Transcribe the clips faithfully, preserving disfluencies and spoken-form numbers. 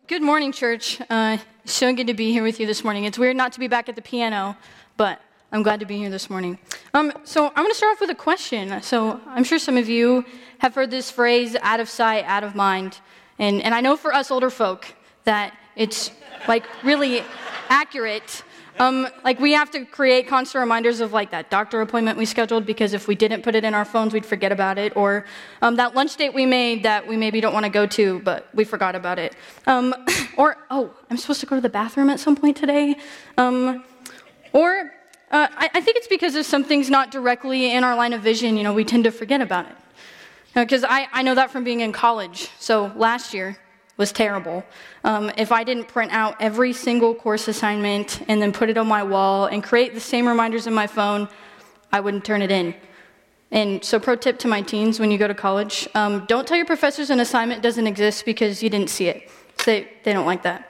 Good morning, church. Uh, so good to be here with you this morning. It's weird not to be back at the piano, but I'm glad to be here this morning. Um, so I'm going to start off with a question. So I'm sure some of you have heard this phrase, out of sight, out of mind. And, and I know for us older folk that it's like really accurate. Um, like we have to create constant reminders of like that doctor appointment we scheduled, because if we didn't put it in our phones, we'd forget about it. Or um, that lunch date we made that we maybe don't want to go to, but we forgot about it. Um, or, oh, I'm supposed to go to the bathroom at some point today. Um, or uh, I, I think it's because if something's not directly in our line of vision, you know, we tend to forget about it. Because I, I know that from being in college. So last year was terrible. Um, if I didn't print out every single course assignment and then put it on my wall and create the same reminders in my phone, I wouldn't turn it in. And so pro tip to my teens when you go to college, um, don't tell your professors an assignment doesn't exist because you didn't see it. So they, they don't like that.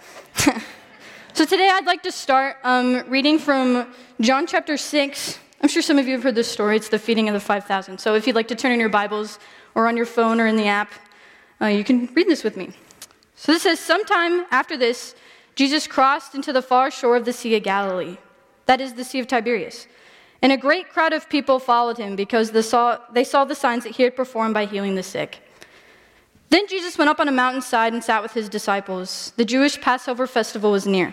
So today I'd like to start um, reading from John chapter six. I'm sure some of you have heard this story. It's the feeding of the five thousand. So if you'd like to turn in your Bibles or on your phone or in the app, uh, you can read this with me. So this says, sometime after this, Jesus crossed into the far shore of the Sea of Galilee. That is the Sea of Tiberias. And a great crowd of people followed him because they saw, they saw the signs that he had performed by healing the sick. Then Jesus went up on a mountainside and sat with his disciples. The Jewish Passover festival was near.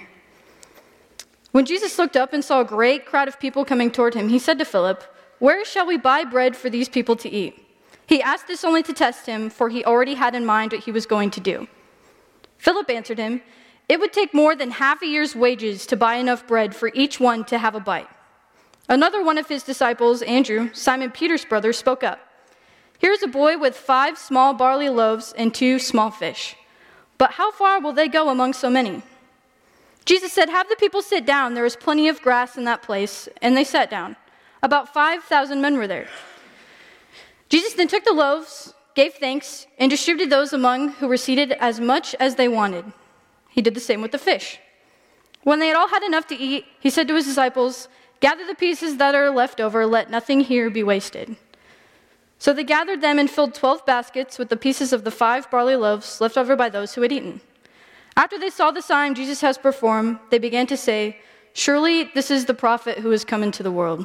When Jesus looked up and saw a great crowd of people coming toward him, he said to Philip, "Where shall we buy bread for these people to eat?" He asked this only to test him, for he already had in mind what he was going to do. Philip answered him, "It would take more than half a year's wages to buy enough bread for each one to have a bite." Another one of his disciples, Andrew, Simon Peter's brother, spoke up. "Here is a boy with five small barley loaves and two small fish. But how far will they go among so many?" Jesus said, "Have the people sit down. There is plenty of grass in that place." And they sat down. About five thousand men were there. Jesus then took the loaves, gave thanks, and distributed those among who were seated as much as they wanted. He did the same with the fish. When they had all had enough to eat, he said to his disciples, "Gather the pieces that are left over, let nothing here be wasted." So they gathered them and filled twelve baskets with the pieces of the five barley loaves left over by those who had eaten. After they saw the sign Jesus has performed, they began to say, "Surely this is the prophet who has come into the world."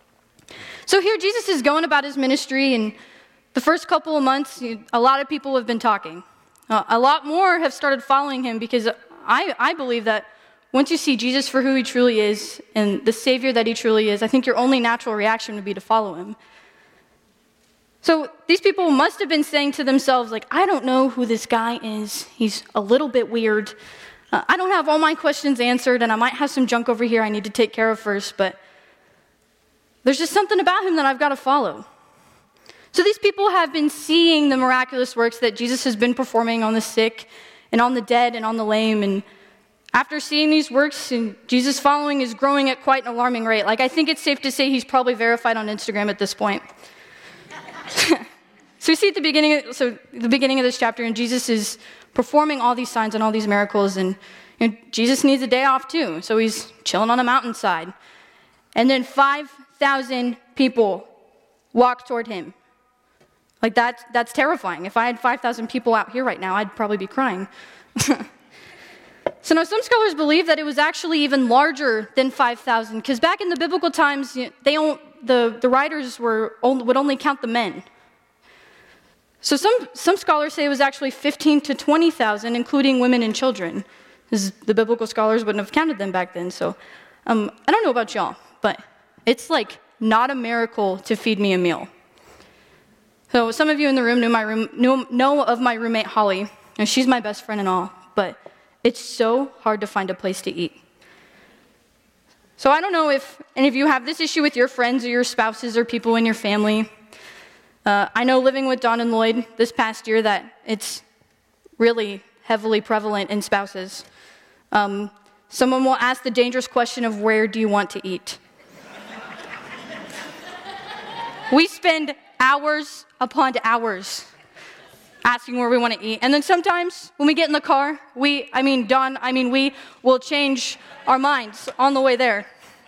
So here Jesus is going about his ministry, and the first couple of months, a lot of people have been talking. Uh, a lot more have started following him because I, I believe that once you see Jesus for who he truly is and the Savior that he truly is, I think your only natural reaction would be to follow him. So these people must have been saying to themselves, like, I don't know who this guy is. He's a little bit weird. Uh, I don't have all my questions answered, and I might have some junk over here I need to take care of first, but there's just something about him that I've got to follow. So these people have been seeing the miraculous works that Jesus has been performing on the sick and on the dead and on the lame. And after seeing these works, and Jesus' following is growing at quite an alarming rate. Like, I think it's safe to say he's probably verified on Instagram at this point. So we see at the beginning, of, so the beginning of this chapter, and Jesus is performing all these signs and all these miracles, and you know, Jesus needs a day off too. So he's chilling on a mountainside. And then five thousand people walk toward him. Like, that, that's terrifying. If I had five thousand people out here right now, I'd probably be crying. So now some scholars believe that it was actually even larger than five thousand, because back in the biblical times, you know, they don't, the, the writers were only, would only count the men. So some, some scholars say it was actually fifteen to twenty thousand, including women and children, because the biblical scholars wouldn't have counted them back then. So um, I don't know about y'all, but it's like not a miracle to feed me a meal. So some of you in the room knew my room, knew, know of my roommate, Holly. And she's my best friend and all, but it's so hard to find a place to eat. So I don't know if any of you have this issue with your friends or your spouses or people in your family. Uh, I know living with Don and Lloyd this past year that it's really heavily prevalent in spouses. Um, someone will ask the dangerous question of, where do you want to eat? We spend hours upon hours asking where we want to eat. And then sometimes when we get in the car, we, I mean, Don, I mean, we will change our minds on the way there.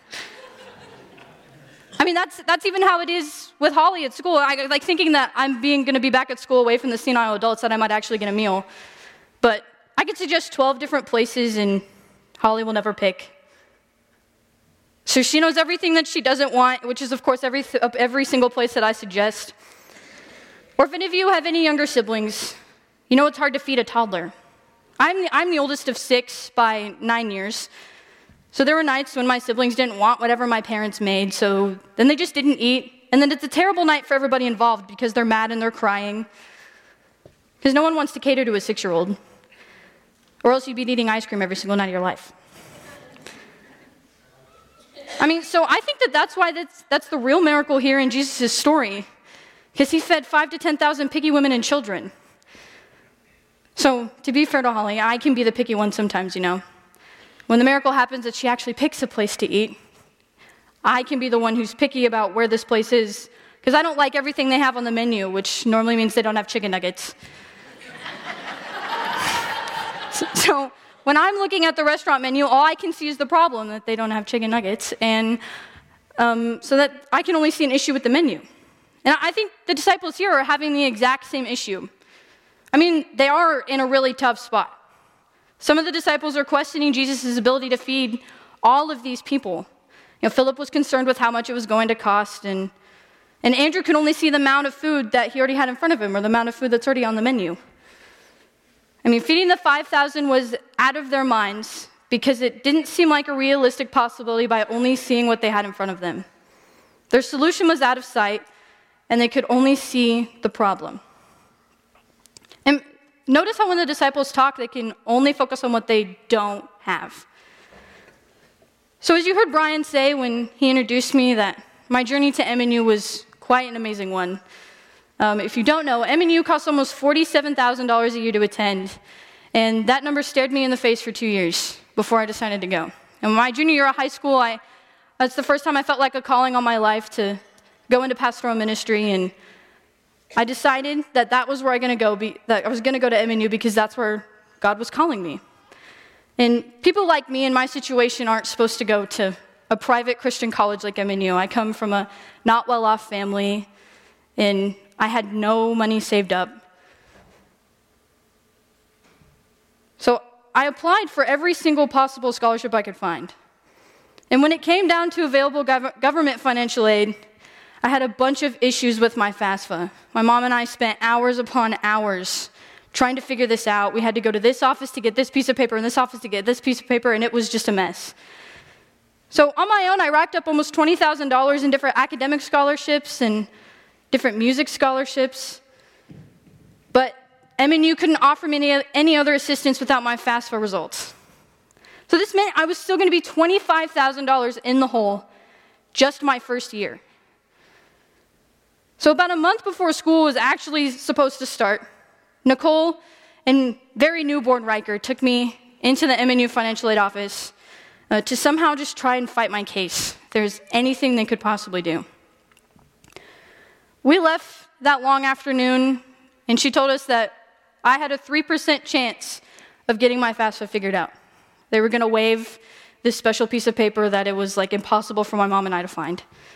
I mean, that's that's even how it is with Holly at school. I like thinking that I'm being going to be back at school away from the senile adults, that I might actually get a meal. But I could suggest twelve different places, and Holly will never pick. So she knows everything that she doesn't want, which is, of course, every, every single place that I suggest. Or if any of you have any younger siblings, you know it's hard to feed a toddler. I'm the, I'm the oldest of six by nine years. So there were nights when my siblings didn't want whatever my parents made, so then they just didn't eat. And then it's a terrible night for everybody involved because they're mad and they're crying. Because no one wants to cater to a six-year-old. Or else you'd be eating ice cream every single night of your life. I mean, so I think that that's why that's, that's the real miracle here in Jesus' story. Because he fed five to ten thousand picky women and children. So, to be fair to Holly, I can be the picky one sometimes, you know. When the miracle happens that she actually picks a place to eat, I can be the one who's picky about where this place is, because I don't like everything they have on the menu, which normally means they don't have chicken nuggets. so, so, when I'm looking at the restaurant menu, all I can see is the problem, that they don't have chicken nuggets, and um, so that I can only see an issue with the menu. And I think the disciples here are having the exact same issue. I mean, they are in a really tough spot. Some of the disciples are questioning Jesus' ability to feed all of these people. You know, Philip was concerned with how much it was going to cost, and, and Andrew could only see the amount of food that he already had in front of him, or the amount of food that's already on the menu. I mean, feeding the five thousand was out of their minds because it didn't seem like a realistic possibility by only seeing what they had in front of them. Their solution was out of sight, and they could only see the problem. And notice how when the disciples talk, they can only focus on what they don't have. So as you heard Brian say when he introduced me, that my journey to M N U was quite an amazing one. Um, if you don't know, M N U costs almost forty-seven thousand dollars a year to attend, and that number stared me in the face for two years before I decided to go. And my junior year of high school, I, that's the first time I felt like a calling on my life to go into pastoral ministry, and I decided that that was where I, gonna go be, that I was going to go to M N U because that's where God was calling me. And people like me in my situation aren't supposed to go to a private Christian college like M N U. I come from a not well-off family, and I had no money saved up. So I applied for every single possible scholarship I could find. And when it came down to available gov- government financial aid, I had a bunch of issues with my FAFSA. My mom and I spent hours upon hours trying to figure this out. We had to go to this office to get this piece of paper and this office to get this piece of paper, and it was just a mess. So on my own, I racked up almost twenty thousand dollars in different academic scholarships and different music scholarships. But M N U couldn't offer me any, any other assistance without my FAFSA results. So this meant I was still going to be twenty-five thousand dollars in the hole just my first year. So about a month before school was actually supposed to start, Nicole and very newborn Riker took me into the M N U financial aid office uh, to somehow just try and fight my case, if there's anything they could possibly do. We left that long afternoon, and she told us that I had a three percent chance of getting my FAFSA figured out. They were going to waive this special piece of paper that it was like impossible for my mom and I to find.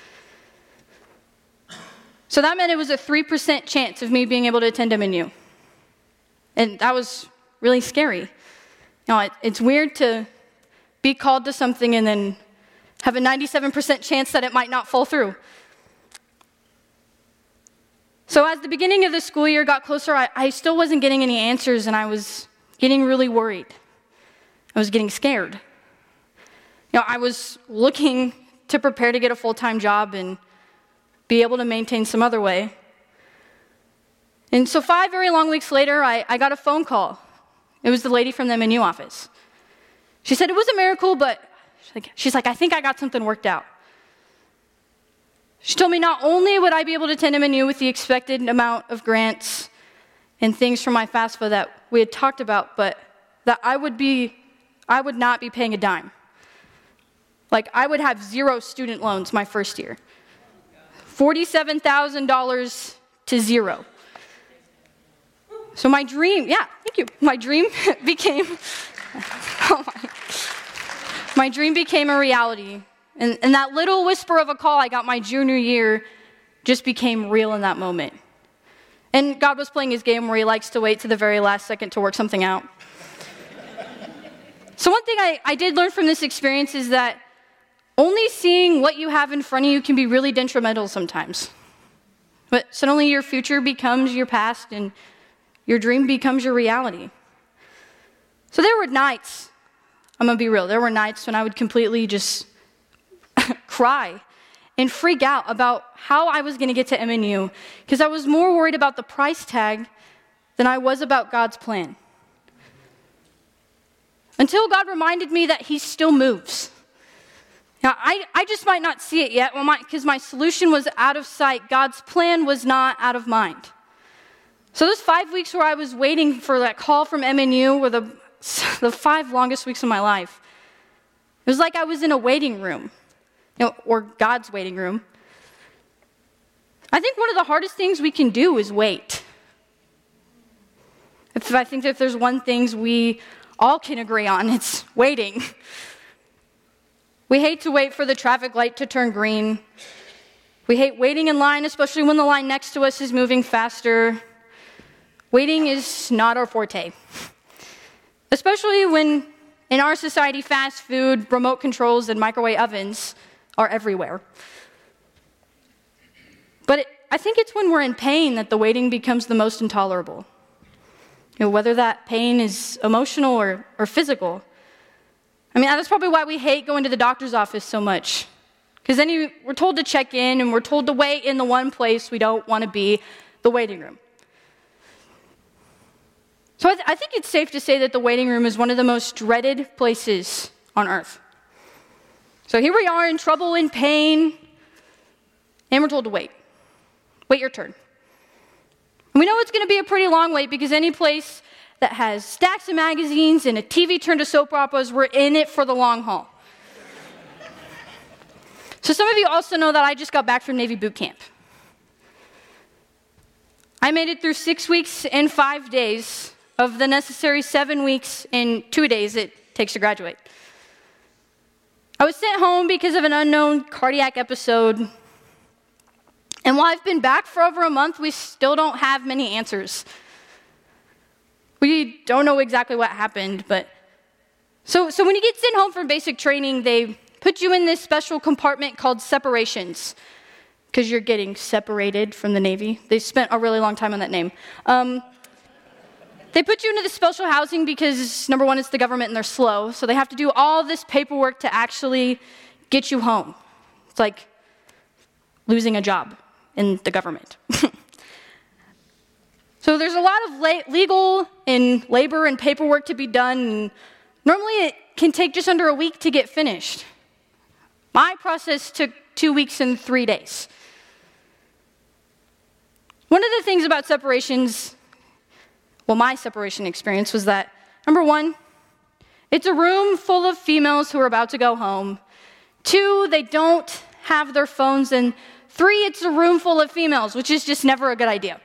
So that meant it was a three percent chance of me being able to attend M N U. And that was really scary. You know, it, it's weird to be called to something and then have a ninety-seven percent chance that it might not fall through. So as the beginning of the school year got closer, I, I still wasn't getting any answers, and I was getting really worried. I was getting scared. You know, I was looking to prepare to get a full-time job and be able to maintain some other way. And so five very long weeks later, I, I got a phone call. It was the lady from the M N U office. She said it was a miracle, but she's like, she's like, I think I got something worked out. She told me not only would I be able to attend M N U with the expected amount of grants and things from my FAFSA that we had talked about, but that I would be, I would not be paying a dime. Like, I would have zero student loans my first year. forty-seven thousand dollars to zero. So my dream, yeah, thank you. My dream became, oh my, my dream became a reality. And, and that little whisper of a call I got my junior year just became real in that moment. And God was playing his game where he likes to wait to the very last second to work something out. So one thing I, I did learn from this experience is that only seeing what you have in front of you can be really detrimental sometimes. But suddenly your future becomes your past and your dream becomes your reality. So there were nights, I'm gonna be real, there were nights when I would completely just cry and freak out about how I was gonna get to M N U because I was more worried about the price tag than I was about God's plan. Until God reminded me that He still moves. Now, I, I just might not see it yet because my, my solution was out of sight. God's plan was not out of mind. So those five weeks where I was waiting for that call from M N U were the, the five longest weeks of my life. It was like I was in a waiting room, you know, or God's waiting room. I think one of the hardest things we can do is wait. If I think that if there's one thing we all can agree on, it's waiting. We hate to wait for the traffic light to turn green. We hate waiting in line, especially when the line next to us is moving faster. Waiting is not our forte. Especially when in our society, fast food, remote controls, and microwave ovens are everywhere. But it, I think it's when we're in pain that the waiting becomes the most intolerable. You know, whether that pain is emotional or, or physical. I mean, that's probably why we hate going to the doctor's office so much. Because then you, we're told to check in and we're told to wait in the one place we don't want to be, the waiting room. So I, th- I think it's safe to say that the waiting room is one of the most dreaded places on earth. So here we are in trouble, in pain, and we're told to wait. Wait your turn. And we know it's going to be a pretty long wait because any place that has stacks of magazines and a T V turned to soap operas, we're in it for the long haul. So some of you also know that I just got back from Navy boot camp. I made it through six weeks and five days of the necessary seven weeks and two days it takes to graduate. I was sent home because of an unknown cardiac episode. And while I've been back for over a month, we still don't have many answers. We don't know exactly what happened, but so so when you get sent home from basic training, they put you in this special compartment called separations because you're getting separated from the Navy. They spent a really long time on that name. Um, they put you into the special housing because, number one, it's the government and they're slow, so they have to do all this paperwork to actually get you home. It's like losing a job in the government. So there's a lot of la- legal and labor and paperwork to be done. And normally it can take just under a week to get finished. My process took two weeks and three days. One of the things about separations, well, my separation experience was that, number one, it's a room full of females who are about to go home. Two, they don't have their phones. And three, it's a room full of females, which is just never a good idea.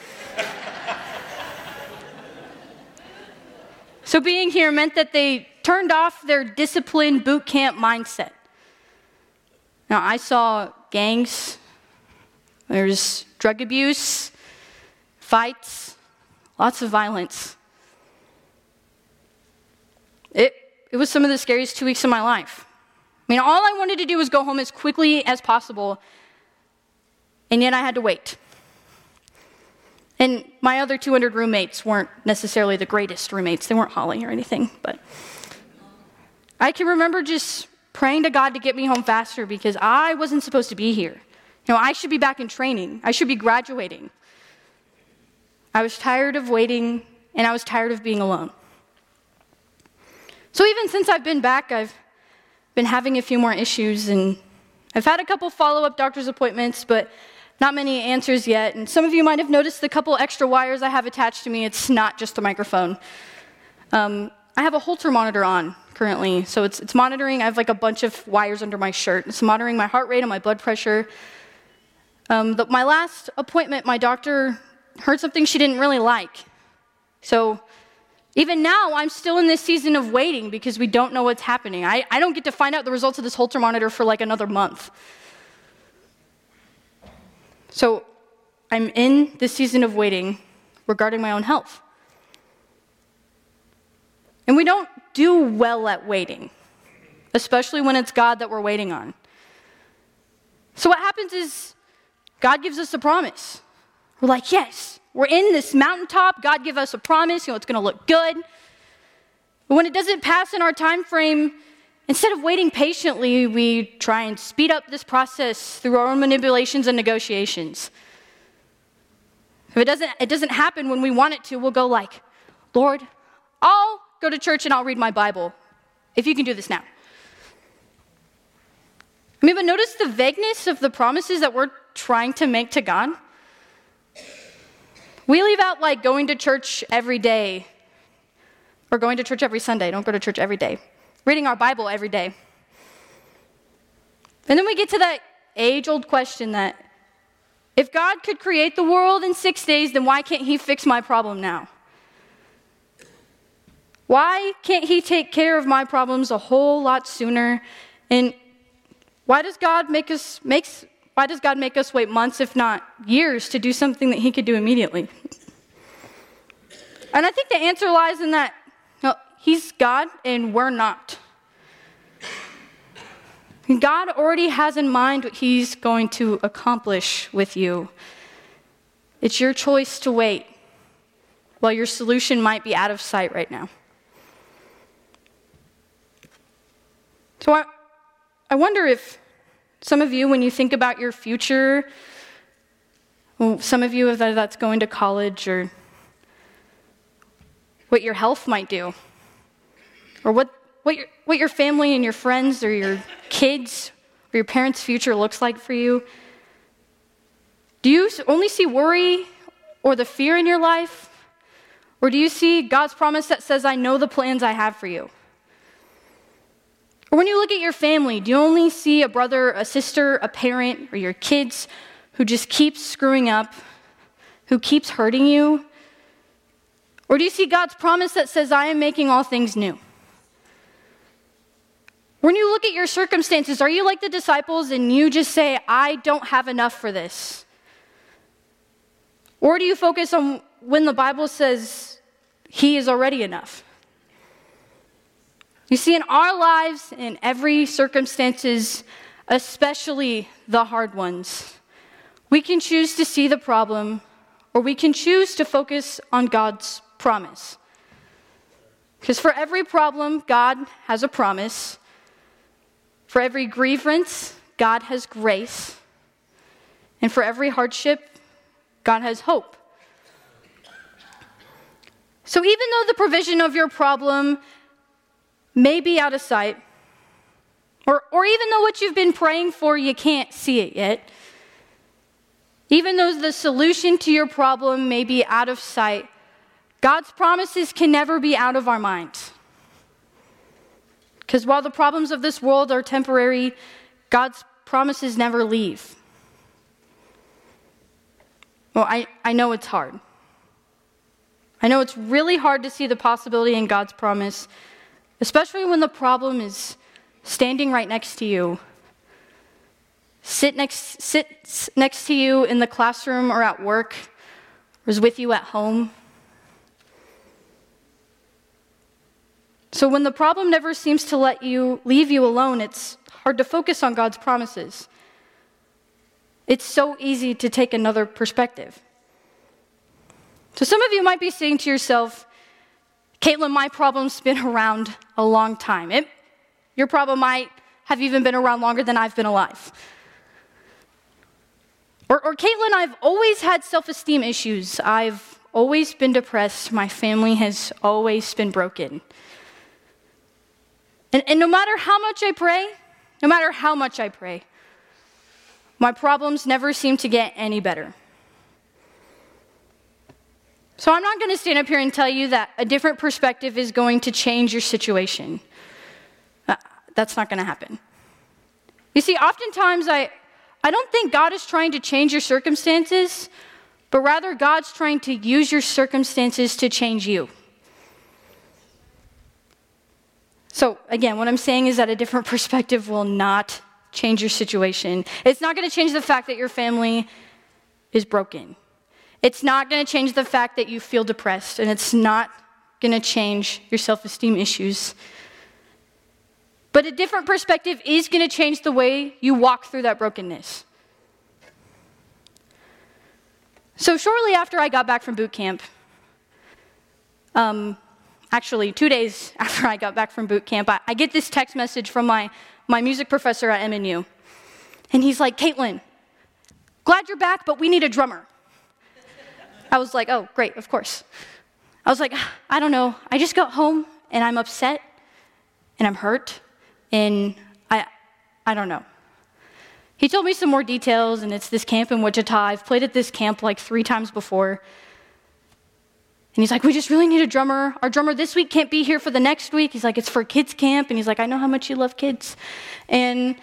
So being here meant that they turned off their disciplined boot camp mindset. Now, I saw gangs, there's drug abuse, fights, lots of violence. It, it was some of the scariest two weeks of my life. I mean, all I wanted to do was go home as quickly as possible, and yet I had to wait. And my other two hundred roommates weren't necessarily the greatest roommates. They weren't Holly or anything, but I can remember just praying to God to get me home faster because I wasn't supposed to be here. You know, I should be back in training. I should be graduating. I was tired of waiting, and I was tired of being alone. So even since I've been back, I've been having a few more issues, and I've had a couple follow-up doctor's appointments, but not many answers yet. And some of you might have noticed the couple extra wires I have attached to me. It's not just the microphone. Um, I have a Holter monitor on currently, so it's it's monitoring. I have like a bunch of wires under my shirt. It's monitoring my heart rate and my blood pressure. Um, the, my last appointment, my doctor heard something she didn't really like. So even now, I'm still in this season of waiting because we don't know what's happening. I, I don't get to find out the results of this Holter monitor for like another month. So I'm in this season of waiting regarding my own health. And we don't do well at waiting, especially when it's God that we're waiting on. So what happens is God gives us a promise. We're like, yes, we're in this mountaintop. God give us a promise. You know, it's going to look good. But when it doesn't pass in our time frame, instead of waiting patiently, we try and speed up this process through our own manipulations and negotiations. If it doesn't, it doesn't happen when we want it to, we'll go like, Lord, I'll go to church and I'll read my Bible, if you can do this now. I mean, but notice the vagueness of the promises that we're trying to make to God. We leave out like going to church every day, or going to church every Sunday. Don't go to church every day. Reading our Bible every day. And then we get to that age-old question that if God could create the world in six days, then why can't he fix my problem now? Why can't he take care of my problems a whole lot sooner? And why does God make us makes why does God make us wait months, if not years, to do something that he could do immediately? And I think the answer lies in that no, he's God and we're not. God already has in mind what he's going to accomplish with you. It's your choice to wait while your solution might be out of sight right now. So I, I wonder if some of you, when you think about your future, well, some of you, if that's going to college, or what your health might do, or what, what, your, what your family and your friends or your kids or your parents' future looks like for you, do you only see worry or the fear in your life? Or do you see God's promise that says, I know the plans I have for you? Or when you look at your family, do you only see a brother, a sister, a parent, or your kids who just keeps screwing up, who keeps hurting you? Or do you see God's promise that says, I am making all things new? When you look at your circumstances, are you like the disciples and you just say, I don't have enough for this? Or do you focus on when the Bible says he is already enough? You see, in our lives, in every circumstances, especially the hard ones, we can choose to see the problem, or we can choose to focus on God's promise. Because for every problem, God has a promise. For every grievance, God has grace. And for every hardship, God has hope. So even though the provision of your problem may be out of sight, or, or even though what you've been praying for, you can't see it yet, even though the solution to your problem may be out of sight, God's promises can never be out of our minds. Because while the problems of this world are temporary, God's promises never leave. Well, I, I know it's hard. I know it's really hard to see the possibility in God's promise, especially when the problem is standing right next to you, sit next, sits next to you in the classroom or at work, or is with you at home. So when the problem never seems to let you leave you alone, it's hard to focus on God's promises. It's so easy to take another perspective. So some of you might be saying to yourself, Caitlin, my problem's been around a long time. It, your problem might have even been around longer than I've been alive. Or, or Caitlin, I've always had self-esteem issues. I've always been depressed. My family has always been broken. And, and no matter how much I pray, no matter how much I pray, my problems never seem to get any better. So I'm not going to stand up here and tell you that a different perspective is going to change your situation. Uh, that's not going to happen. You see, oftentimes I, I don't think God is trying to change your circumstances, but rather God's trying to use your circumstances to change you. So again, what I'm saying is that a different perspective will not change your situation. It's not going to change the fact that your family is broken. It's not going to change the fact that you feel depressed, and it's not going to change your self-esteem issues. But a different perspective is going to change the way you walk through that brokenness. So shortly after I got back from boot camp, um, actually two days after I got back from boot camp, I, I get this text message from my, my music professor at M N U. And he's like, Caitlin, glad you're back, but we need a drummer. I was like, oh, great, of course. I was like, I don't know. I just got home, and I'm upset, and I'm hurt, and I, I don't know. He told me some more details, and it's this camp in Wichita. I've played at this camp like three times before. And he's like, we just really need a drummer. Our drummer this week can't be here for the next week. He's like, it's for kids camp. And he's like, I know how much you love kids. And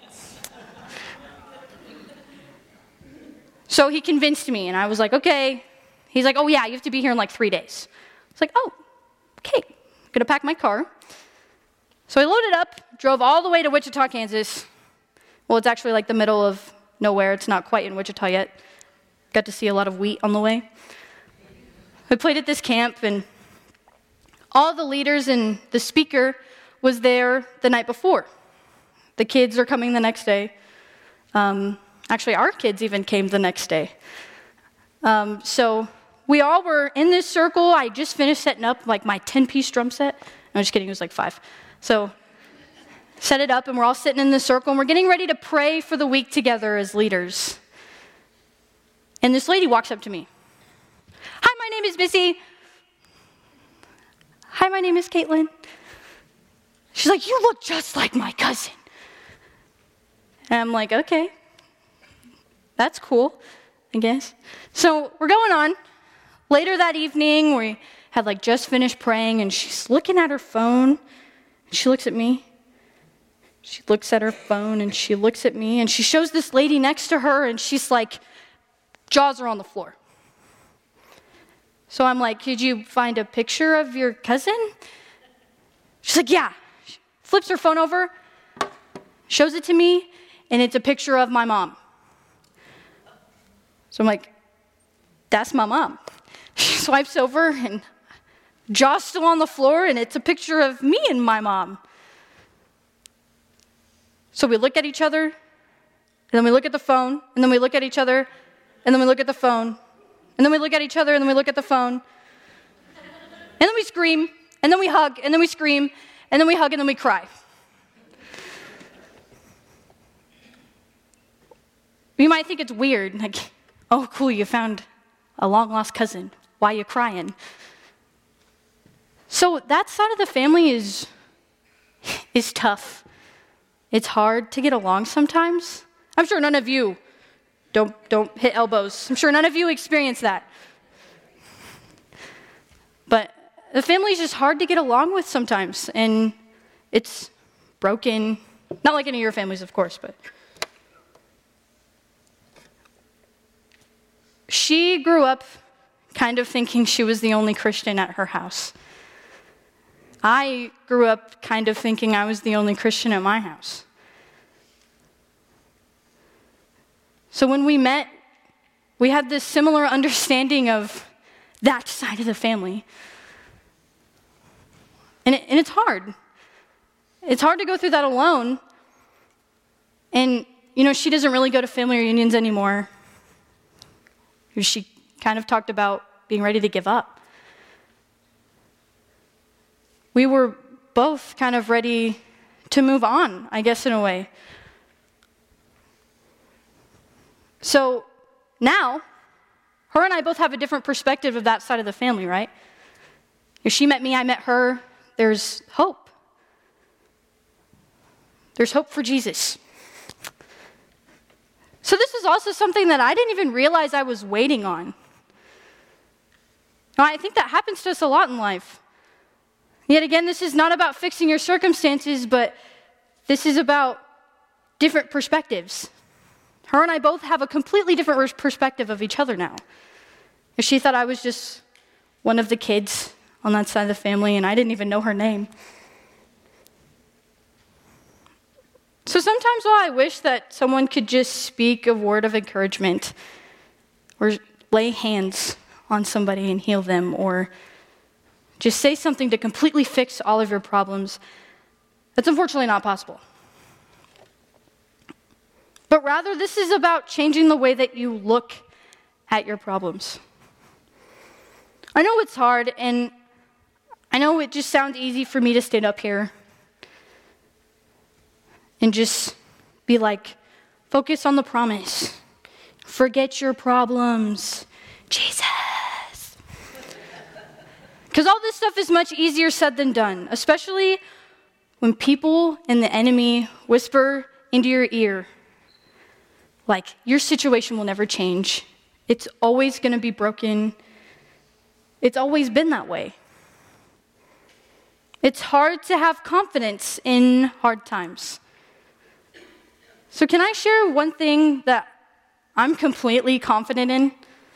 so he convinced me, and I was like, okay. He's like, oh yeah, you have to be here in like three days. I was like, oh, okay. I'm gonna pack my car. So I loaded up, drove all the way to Wichita, Kansas. Well, it's actually like the middle of nowhere. It's not quite in Wichita yet. Got to see a lot of wheat on the way. We played at this camp, and all the leaders and the speaker was there the night before. The kids are coming the next day. Um, actually, our kids even came the next day. Um, so we all were in this circle. I just finished setting up like my ten-piece drum set. No, I'm just kidding, it was like five. So set it up, and we're all sitting in this circle, and we're getting ready to pray for the week together as leaders. And this lady walks up to me. Hi, my name is Missy. Hi, my name is Caitlin. She's like, you look just like my cousin. And I'm like, okay, that's cool, I guess. So we're going on. Later that evening, we had like just finished praying, and she's looking at her phone. And she looks at me. She looks at her phone, and she looks at me, and she shows this lady next to her, and she's like, jaws are on the floor. So I'm like, did you find a picture of your cousin? She's like, yeah. She flips her phone over, shows it to me, and it's a picture of my mom. So I'm like, that's my mom. She swipes over, and jaw's still on the floor, and it's a picture of me and my mom. So we look at each other, and then we look at the phone, and then we look at each other, and then we look at the phone, and then we look at each other, and then we look at the phone, and then we scream, and then we hug, and then we scream, and then we hug, and then we cry. You might think it's weird, like, oh, cool, you found a long-lost cousin. Why are you crying? So that side of the family is, is tough. It's hard to get along sometimes. I'm sure none of you, don't, don't hit elbows. I'm sure none of you experience that. But the family is just hard to get along with sometimes, and it's broken. Not like any of your families, of course, but she grew up kind of thinking she was the only Christian at her house. I grew up kind of thinking I was the only Christian at my house. So when we met, we had this similar understanding of that side of the family. And, it, and it's hard. It's hard to go through that alone. And, you know, she doesn't really go to family reunions anymore. She kind of talked about being ready to give up. We were both kind of ready to move on, I guess, in a way. So now, her and I both have a different perspective of that side of the family, right? If she met me, I met her. There's hope. There's hope for Jesus. So this is also something that I didn't even realize I was waiting on. Now, I think that happens to us a lot in life. Yet again, this is not about fixing your circumstances, but this is about different perspectives. Her and I both have a completely different perspective of each other now. If she thought I was just one of the kids on that side of the family, and I didn't even know her name. So sometimes while I wish that someone could just speak a word of encouragement, or lay hands on somebody and heal them, or just say something to completely fix all of your problems. That's unfortunately not possible. But rather, this is about changing the way that you look at your problems. I know it's hard, and I know it just sounds easy for me to stand up here and just be like, focus on the promise. Forget your problems. Jesus. Because all this stuff is much easier said than done, especially when people and the enemy whisper into your ear, like, your situation will never change. It's always going to be broken. It's always been that way. It's hard to have confidence in hard times. So can I share one thing that I'm completely confident in?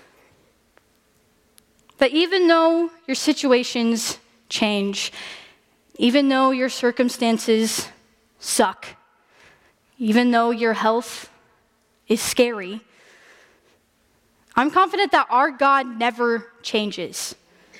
That even though your situations change, even though your circumstances suck, even though your health is scary, I'm confident that our God never changes.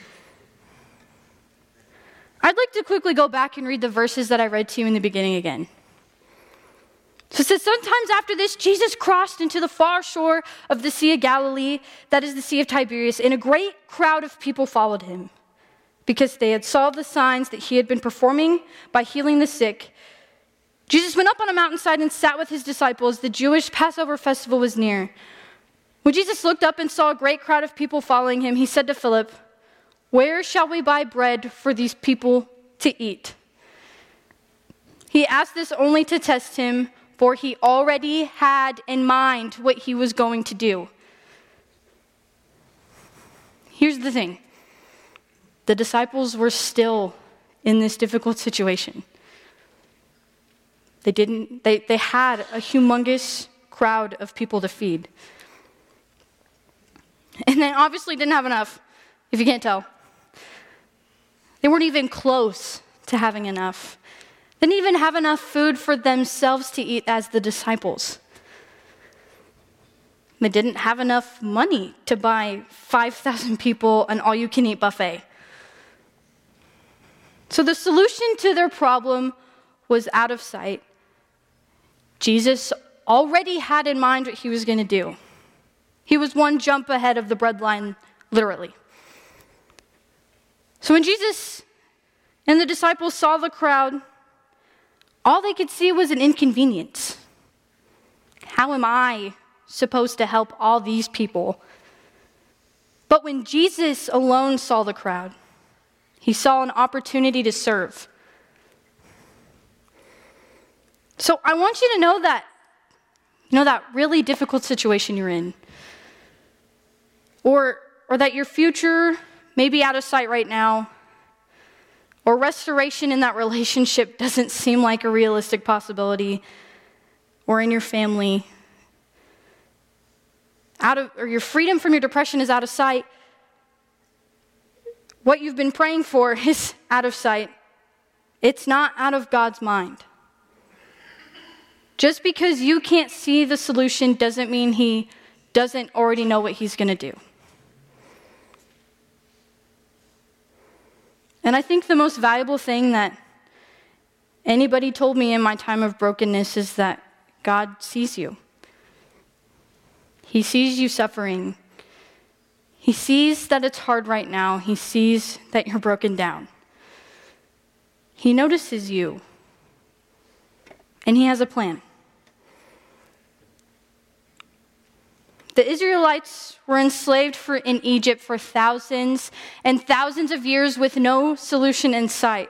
I'd like to quickly go back and read the verses that I read to you in the beginning again. So it says, sometimes after this, Jesus crossed into the far shore of the Sea of Galilee, that is the Sea of Tiberias, and a great crowd of people followed him, because they had saw the signs that he had been performing by healing the sick. Jesus went up on a mountainside and sat with his disciples. The Jewish Passover festival was near. When Jesus looked up and saw a great crowd of people following him, he said to Philip, "Where shall we buy bread for these people to eat?" He asked this only to test him, for he already had in mind what he was going to do. Here's the thing. The disciples were still in this difficult situation. They didn't, they, they had a humongous crowd of people to feed. And they obviously didn't have enough, if you can't tell. They weren't even close to having enough. They didn't even have enough food for themselves to eat as the disciples. They didn't have enough money to buy five thousand people an all-you-can-eat buffet. So the solution to their problem was out of sight. Jesus already had in mind what he was going to do. He was one jump ahead of the bread line, literally. So when Jesus and the disciples saw the crowd, all they could see was an inconvenience. How am I supposed to help all these people? But when Jesus alone saw the crowd, he saw an opportunity to serve. So I want you to know that, you know, that really difficult situation you're in, or, or that your future may be out of sight right now, or restoration in that relationship doesn't seem like a realistic possibility, or in your family, out of, or your freedom from your depression is out of sight. What you've been praying for is out of sight. It's not out of God's mind. Just because you can't see the solution doesn't mean he doesn't already know what he's going to do. And I think the most valuable thing that anybody told me in my time of brokenness is that God sees you. He sees you suffering. He sees that it's hard right now. He sees that you're broken down. He notices you. And he has a plan. The Israelites were enslaved for, in Egypt for thousands and thousands of years with no solution in sight.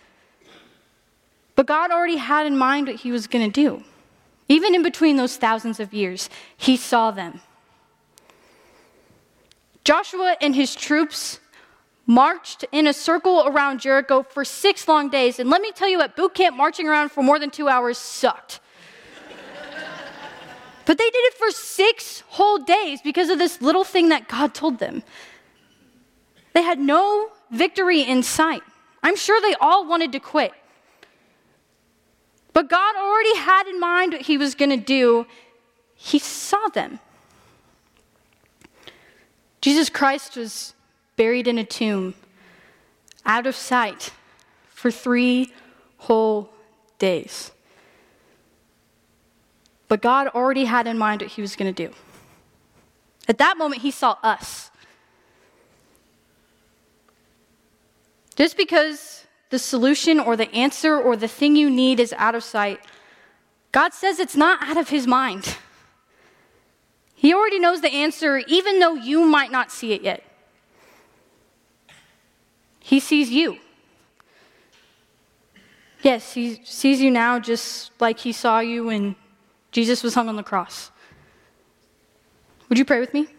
But God already had in mind what he was going to do. Even in between those thousands of years, he saw them. Joshua and his troops marched in a circle around Jericho for six long days. And let me tell you, at boot camp, marching around for more than two hours sucked. But they did it for six whole days because of this little thing that God told them. They had no victory in sight. I'm sure they all wanted to quit. But God already had in mind what he was going to do. He saw them. Jesus Christ was buried in a tomb out of sight for three whole days. But God already had in mind what he was going to do. At that moment, he saw us. Just because the solution or the answer or the thing you need is out of sight, God says it's not out of his mind. He already knows the answer, even though you might not see it yet. He sees you. Yes, he sees you now just like he saw you when Jesus was hung on the cross. Would you pray with me?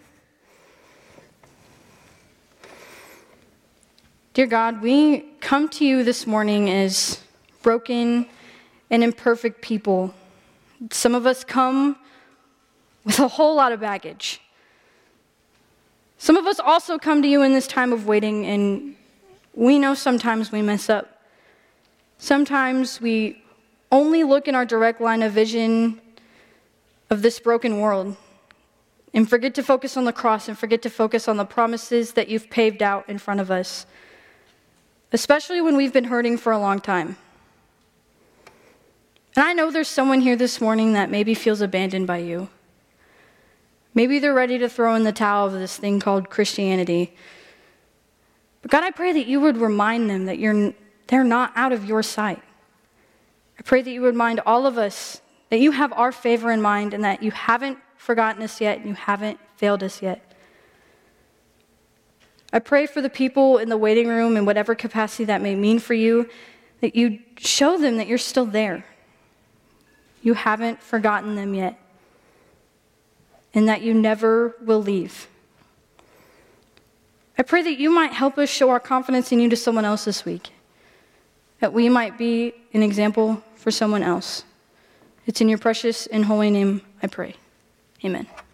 Dear God, we come to you this morning as broken and imperfect people. Some of us come with a whole lot of baggage. Some of us also come to you in this time of waiting, and we know sometimes we mess up. Sometimes we only look in our direct line of vision of this broken world and forget to focus on the cross and forget to focus on the promises that you've paved out in front of us, especially when we've been hurting for a long time. And I know there's someone here this morning that maybe feels abandoned by you. Maybe they're ready to throw in the towel of this thing called Christianity. But God, I pray that you would remind them that you're, they're not out of your sight. I pray that you would remind all of us that you have our favor in mind and that you haven't forgotten us yet and you haven't failed us yet. I pray for the people in the waiting room in whatever capacity that may mean for you, that you show them that you're still there. You haven't forgotten them yet, and that you never will leave. I pray that you might help us show our confidence in you to someone else this week, that we might be an example for someone else. It's in your precious and holy name I pray. Amen.